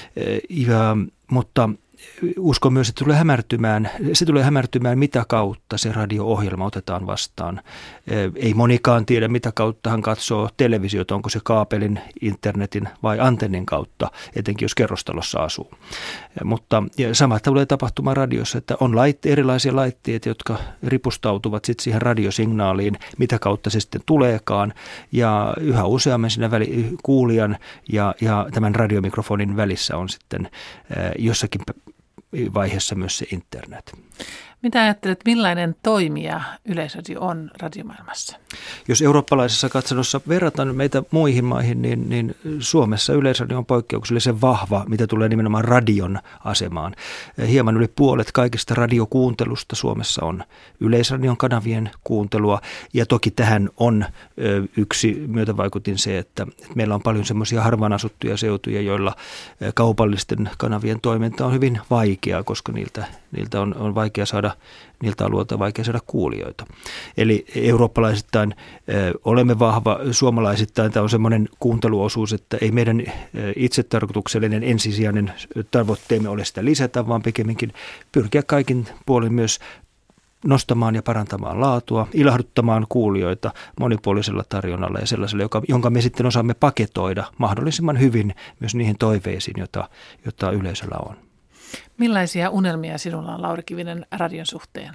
Mutta uskon myös, että se tulee hämärtymään, mitä kautta se radio-ohjelma otetaan vastaan. Ei monikaan tiedä, mitä kautta hän katsoo televisiota, onko se kaapelin, internetin vai antennin kautta, etenkin jos kerrostalossa asuu. Mutta sama tulee tapahtumaan radiossa, että on erilaisia laitteita, jotka ripustautuvat sitten siihen radiosignaaliin, mitä kautta se sitten tuleekaan. Ja yhä useammin siinä kuulijan ja tämän radiomikrofonin välissä on sitten jossakin vaiheessa myös se internet. Mitä ajattelet, millainen toimija Yleisradio on radiomaailmassa? Jos eurooppalaisessa katsannossa verrataan meitä muihin maihin, niin Suomessa Yleisradio on poikkeuksellisen vahva, mitä tulee nimenomaan radion asemaan. Hieman yli puolet kaikista radiokuuntelusta Suomessa on Yleisradion kanavien kuuntelua, ja toki tähän on yksi myötävaikutin se, että meillä on paljon semmoisia harvaan asuttuja seutuja, joilla kaupallisten kanavien toiminta on hyvin vaikeaa, koska niiltä on vaikea saada, niiltä alueilta on vaikea saada kuulijoita. Eli eurooppalaisittain olemme vahva, suomalaisittain tämä on semmoinen kuunteluosuus, että ei meidän itsetarkoituksellinen ensisijainen tavoitteemme ole sitä lisätä, vaan pikemminkin pyrkiä kaikin puolin myös nostamaan ja parantamaan laatua, ilahduttamaan kuulijoita monipuolisella tarjonnalla ja sellaisella, jonka me sitten osaamme paketoida mahdollisimman hyvin myös niihin toiveisiin, joita yleisöllä on. Millaisia unelmia sinulla on, Lauri Kivinen, radion suhteen?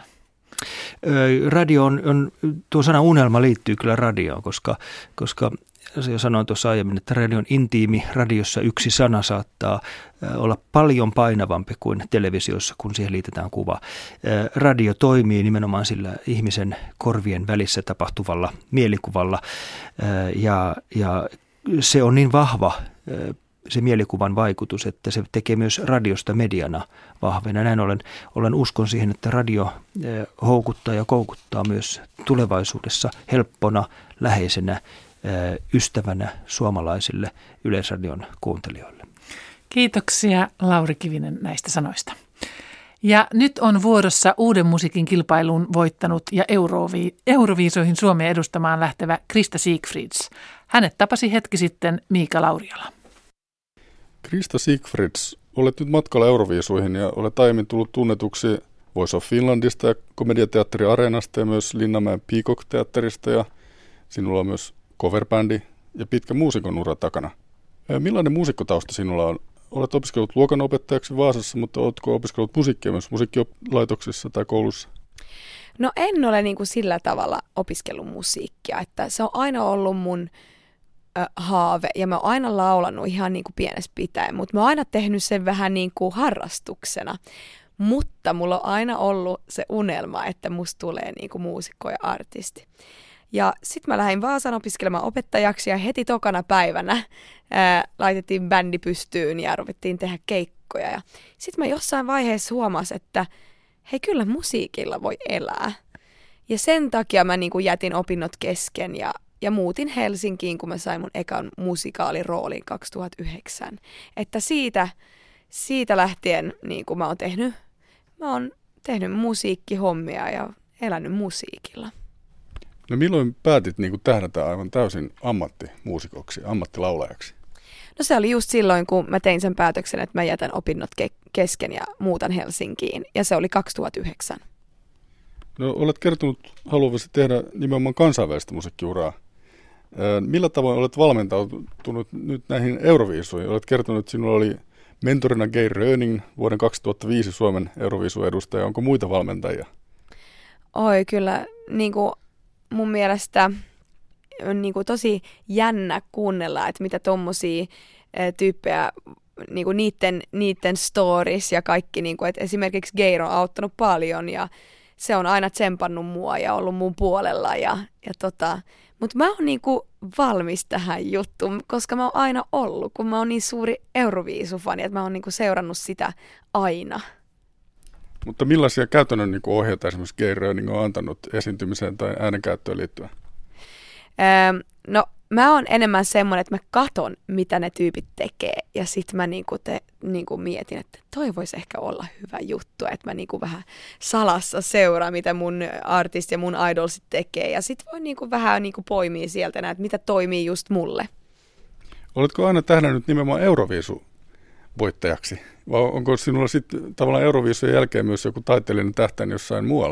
Radio on tuo sana unelma liittyy kyllä radioon, koska jo sanoin tuossa aiemmin, että radio on intiimi. Radiossa yksi sana saattaa olla paljon painavampi kuin televisiossa, kun siihen liitetään kuva. Radio toimii nimenomaan sillä ihmisen korvien välissä tapahtuvalla mielikuvalla ja se on niin vahva se mielikuvan vaikutus, että se tekee myös radiosta mediana vahvena. Näin olen uskon siihen, että radio houkuttaa ja koukuttaa myös tulevaisuudessa helppona, läheisenä ystävänä suomalaisille Yleisradion kuuntelijoille. Kiitoksia, Lauri Kivinen, näistä sanoista. Ja nyt on vuorossa uuden musiikin kilpailun voittanut ja Euroviisoihin Suomea edustamaan lähtevä Krista Siegfrids. Hänet tapasi hetki sitten Miika Lauriala. Krista Siegfrids, olet nyt matkalla Euroviisuihin ja olet aiemmin tullut tunnetuksi Voice of Finlandista ja Komediateatteri Areenasta ja myös Linnanmäen Peacock-teatterista ja sinulla on myös coverbändi ja pitkä muusikon ura takana. Millainen muusikkotausta sinulla on? Olet opiskellut luokanopettajaksi Vaasassa, mutta oletko opiskellut musiikkia myös musiikkilaitoksissa tai koulussa? No en ole niin kuin sillä tavalla opiskellut musiikkia, että se on aina ollut mun haave ja mä oon aina laulanut ihan niin kuin pienestä pitäen, mutta mä oon aina tehnyt sen vähän niin kuin harrastuksena. Mutta mulla on aina ollut se unelma, että musta tulee niin kuin muusikko ja artisti. Ja sitten mä lähdin Vaasaan opiskelemaan opettajaksi ja heti tokana päivänä laitettiin bändi pystyyn ja ruvettiin tehdä keikkoja. Ja sitten mä jossain vaiheessa huomasin, että hei, kyllä musiikilla voi elää. Ja sen takia mä niin kuin jätin opinnot kesken ja muutin Helsinkiin, kun mä sain mun ekan musikaaliroolin 2009. Että siitä lähtien niin kuin mä oon tehnyt musiikkihommia ja elänyt musiikilla. No milloin päätit niin kuin tähdätä aivan täysin ammattimuusikoksi, ammattilaulajaksi? No se oli just silloin, kun mä tein sen päätöksen, että mä jätän opinnot kesken ja muutan Helsinkiin. Ja se oli 2009. No olet kertonut haluavasi tehdä nimenomaan kansainvälistä musiikkiuraa. Millä tavoin olet valmentautunut nyt näihin Euroviisuihin? Olet kertonut, että sinulla oli mentorina Geir Röning, vuoden 2005 Suomen Euroviisu-edustaja. Onko muita valmentajia? Oi kyllä, niin kuin mun mielestä on niin kuin tosi jännä kuunnella, että mitä tommosia tyyppejä, niin kuin niiden stories ja kaikki, niin kuin, että esimerkiksi Geir on auttanut paljon ja se on aina tsempannut mua ja ollut mun puolella. Mutta mä oon niinku valmis tähän juttuun, koska mä oon aina ollut, kun mä oon niin suuri Euroviisufani, että mä oon niinku seurannut sitä aina. Mutta millaisia käytännön niin ohjeita esimerkiksi Geir Röning on antanut esiintymiseen tai äänenkäyttöön liittyen? No mä oon enemmän semmoinen, että mä katon, mitä ne tyypit tekee ja sit mä niinku mietin, että toi voisi ehkä olla hyvä juttu, että mä niinku vähän salassa seuraan, mitä mun artisti ja mun idolsit tekee ja sit voi niinku vähän niinku poimia sieltä näitä, mitä toimii just mulle. Oletko aina tähdännyt nimenomaan Euroviisu-voittajaksi vai onko sinulla sitten tavallaan Euroviisujen jälkeen myös joku taiteellinen tähtäin jossain muualla?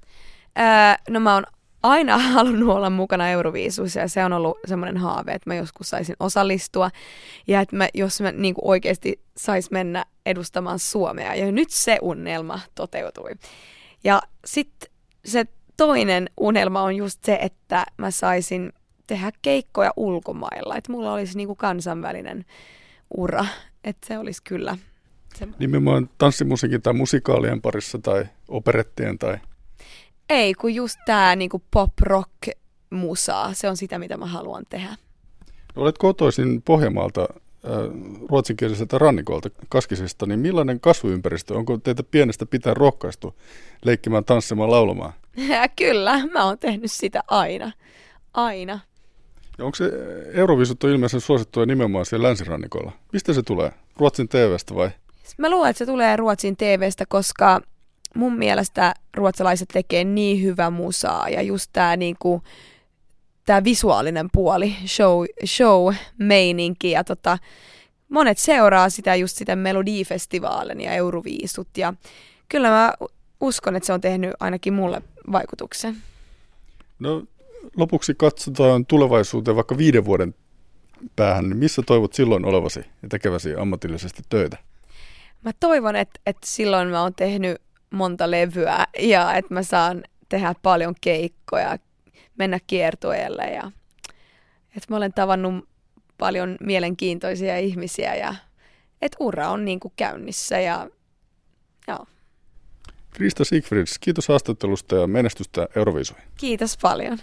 No mä oon aina halunnut olla mukana Euroviisuissa ja se on ollut semmoinen haave, että mä joskus saisin osallistua ja että jos mä niin kuin oikeasti sais mennä edustamaan Suomea ja nyt se unelma toteutui. Ja sitten se toinen unelma on just se, että mä saisin tehdä keikkoja ulkomailla, että mulla olisi niin kuin kansainvälinen ura, että se olisi kyllä semmoinen. Nimenomaan tanssimusiikin tai musikaalien parissa tai operettien tai... Ei, kun just tää niinku pop-rock-musaa, se on sitä, mitä mä haluan tehdä. Olet kotoisin Pohjanmaalta, ruotsinkieliseltä rannikolta, Kaskisesta, niin millainen kasvuympäristö? Onko teitä pienestä pitäen rohkaistu leikkimään, tanssimaan, laulamaan? Kyllä, mä oon tehnyt sitä aina. Aina. Ja onko se Euroviisut on ilmeisesti suosittua nimenomaan siellä länsirannikolla? Mistä se tulee? Ruotsin TV:stä vai? Mä luulen, että se tulee Ruotsin TV:stä, koska mun mielestä ruotsalaiset tekee niin hyvää musaa ja just tää niinku tää visuaalinen puoli, show-meininki ja monet seuraa sitä Melodifestivalen ja Euroviisut ja kyllä mä uskon, että se on tehnyt ainakin mulle vaikutuksen. No lopuksi katsotaan tulevaisuuteen vaikka 5 vuoden päähän, niin missä toivot silloin olevasi ja tekeväsi ammatillisesti töitä? Mä toivon, että silloin mä oon tehnyt monta levyä ja että mä saan tehdä paljon keikkoja, mennä kiertueelle ja että mä olen tavannut paljon mielenkiintoisia ihmisiä ja että ura on niin kuin käynnissä ja joo. Krista Siegfrids, kiitos haastattelusta ja menestystä Euroviisuihin. Kiitos paljon.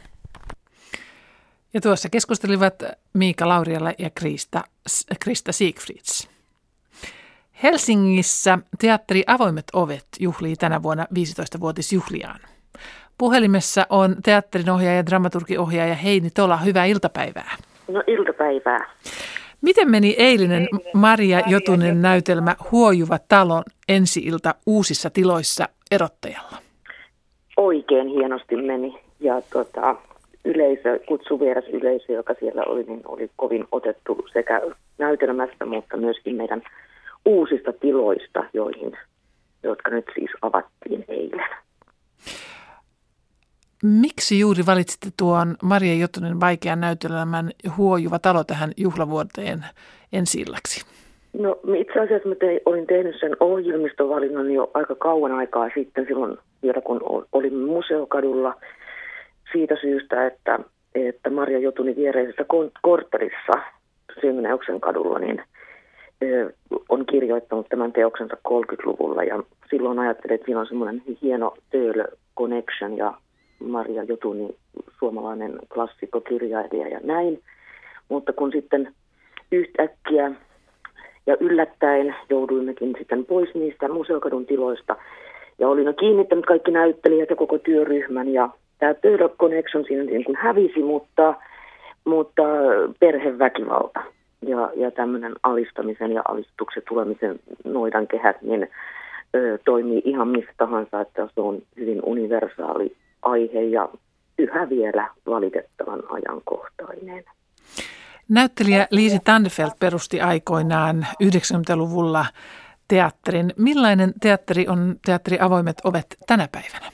Ja tuossa keskustelivat Miika Lauriala ja Krista Siegfrids. Helsingissä teatteri Avoimet ovet juhlii tänä vuonna 15-vuotisjuhliaan. Puhelimessa on teatterin ohjaaja ja dramaturgiohjaaja Heini Tola. Hyvää iltapäivää. No iltapäivää. Miten meni eilinen Maria Jotunen näytelmä Huojuva talon ensi-ilta uusissa tiloissa erottajalla? Oikein hienosti meni ja yleisö, kutsuvieras-yleisö, joka siellä oli, niin oli kovin otettu sekä näytelmästä, mutta myöskin meidän uusista tiloista, jotka nyt siis avattiin eilen. Miksi juuri valitsitte tuon Maria Jotunen vaikean näytelmän Huojuva talo tähän juhlavuoteen ensi-illaksi? No itse asiassa mä olin tehnyt sen ohjelmistovalinnan jo aika kauan aikaa sitten, silloin vielä kun olimme Museokadulla, siitä syystä, että Maria Jotunin viereisessä korttelissa Syngneuksen kadulla niin on kirjoittanut tämän teoksensa 30-luvulla ja silloin ajattelin, että siinä on semmoinen hieno Töölö connection ja Maria Jotuni, suomalainen klassikkokirjailija ja näin. Mutta kun sitten yhtäkkiä ja yllättäen jouduimmekin sitten pois niistä Museokadun tiloista ja olin kiinnittänyt kaikki näyttelijät ja koko työryhmän ja tämä Third Connection siinä niin kuin hävisi, mutta perheväkivalta ja tämmöinen alistamisen ja alistuksen tulemisen noidankehät niin toimii ihan missä tahansa, että se on hyvin universaali aihe ja yhä vielä valitettavan ajankohtainen. Näyttelijä Liisi Tandefelt perusti aikoinaan 90-luvulla teatterin. Millainen teatteri on Teatteri Avoimet ovet tänä päivänä?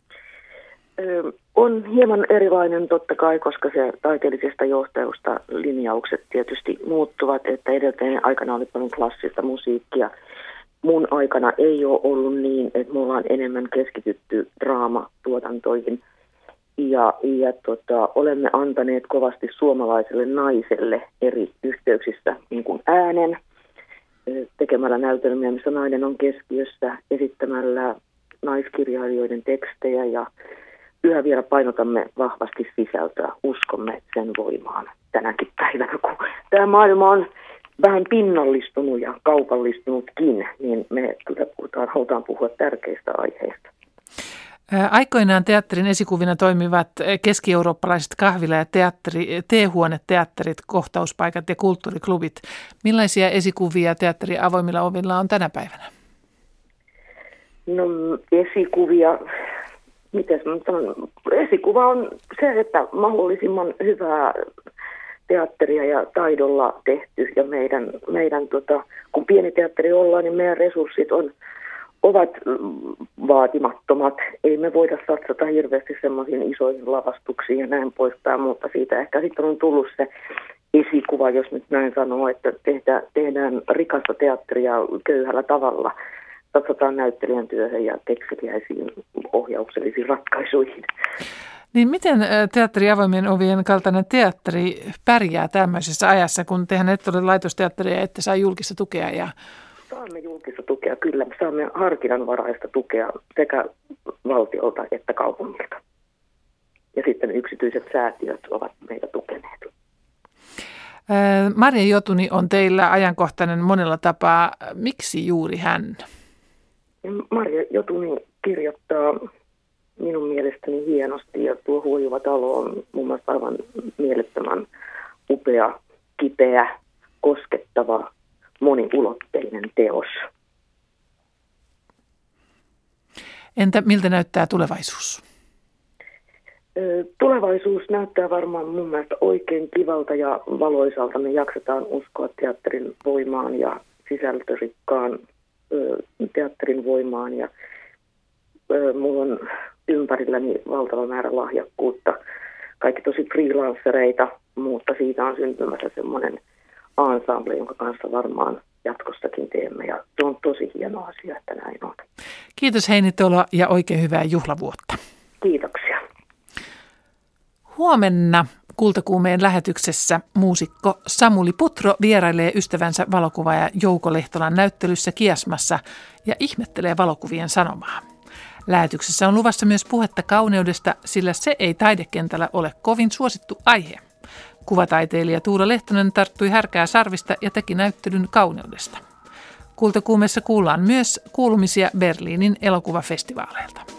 On hieman erilainen totta kai, koska se taiteellisesta johtajusta linjaukset tietysti muuttuvat, että edeltäjän aikana oli paljon klassista musiikkia. Mun aikana ei ole ollut niin, että me ollaan enemmän keskitytty draamatuotantoihin ja olemme antaneet kovasti suomalaiselle naiselle eri yhteyksissä niin kuin äänen tekemällä näytelmiä, missä nainen on keskiössä, esittämällä naiskirjailijoiden tekstejä ja yhä vielä painotamme vahvasti sisältöä, uskomme sen voimaan tänäkin päivänä, kun tämä maailma on vähän pinnallistunut ja kaupallistunutkin, niin me halutaan puhua tärkeistä aiheista. Aikoinaan teatterin esikuvina toimivat keski-eurooppalaiset kahvila- ja teehuoneteatterit, kohtauspaikat ja kulttuuriklubit. Millaisia esikuvia Teatteri Avoimilla ovilla on tänä päivänä? No esikuvia, esikuva on se, että mahdollisimman hyvää teatteria ja taidolla tehty ja meidän kun pieni teatteri ollaan, niin meidän resurssit ovat vaatimattomat. Ei me voida satsata hirveästi semmoisiin isoihin lavastuksiin ja näin poispäin, mutta siitä ehkä sitten on tullut se esikuva, jos nyt näin sanoo, että tehdään rikasta teatteria köyhällä tavalla. Satsataan näyttelijän työhön ja kekseliäisiin ohjauksellisiin ratkaisuihin. Niin miten Teatteri Avoimien ovien kaltainen teatteri pärjää tämmöisessä ajassa, kun tehän ette ole laitosteatteria, ette saa julkista tukea? Saamme julkista tukea, kyllä. Saamme harkinnanvaraista tukea sekä valtiolta että kaupungilta. Ja sitten yksityiset säätiöt ovat meitä tukeneet. Maria Jotuni on teillä ajankohtainen monella tapaa. Miksi juuri hän? Maria Jotuni kirjoittaa minun mielestäni hienosti ja tuo Huojuva talo on mun mielestä aivan mielettömän upea, kipeä, koskettava, moniulotteinen teos. Entä miltä näyttää tulevaisuus? Tulevaisuus näyttää varmaan mun mielestä oikein kivalta ja valoisalta. Me jaksetaan uskoa teatterin voimaan ja sisältörikkaan teatterin voimaan ja mulla on ympärilläni valtava määrä lahjakkuutta. Kaikki tosi freelancereita, mutta siitä on syntymässä semmoinen ensemble, jonka kanssa varmaan jatkossakin teemme. Ja se on tosi hieno asia, että näin on. Kiitos Heini Tolo ja oikein hyvää juhlavuotta. Kiitoksia. Huomenna Kultakuumeen lähetyksessä muusikko Samuli Putro vierailee ystävänsä valokuvaaja Jouko Lehtolan näyttelyssä Kiasmassa ja ihmettelee valokuvien sanomaa. Lähetyksessä on luvassa myös puhetta kauneudesta, sillä se ei taidekentällä ole kovin suosittu aihe. Kuvataiteilija Tuula Lehtonen tarttui härkää sarvista ja teki näyttelyn kauneudesta. Kultakuumeessa kuullaan myös kuulumisia Berliinin elokuvafestivaaleilta.